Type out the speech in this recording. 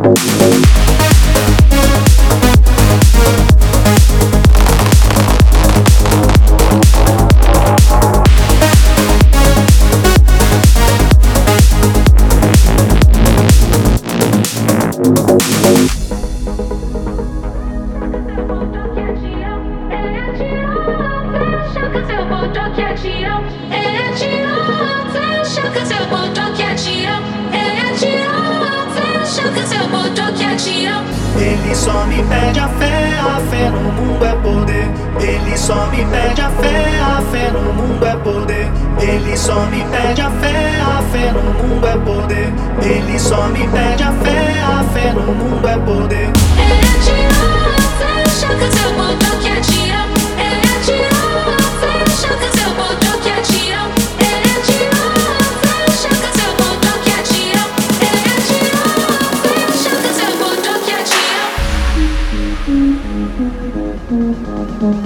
Ele só me pede a fé no mundo é poder. Ele só me pede a fé no mundo é poder. Ele só me pede a fé no mundo é poder. Ele só me pede a fé no mundo é poder. Ele te ama, fecha que seu botão que te ama. Ele te ama, fecha que seu botão que te ama. Ele te ama, fecha que seu botão que te ama. Ele te ama, fecha que seu botão que te ama.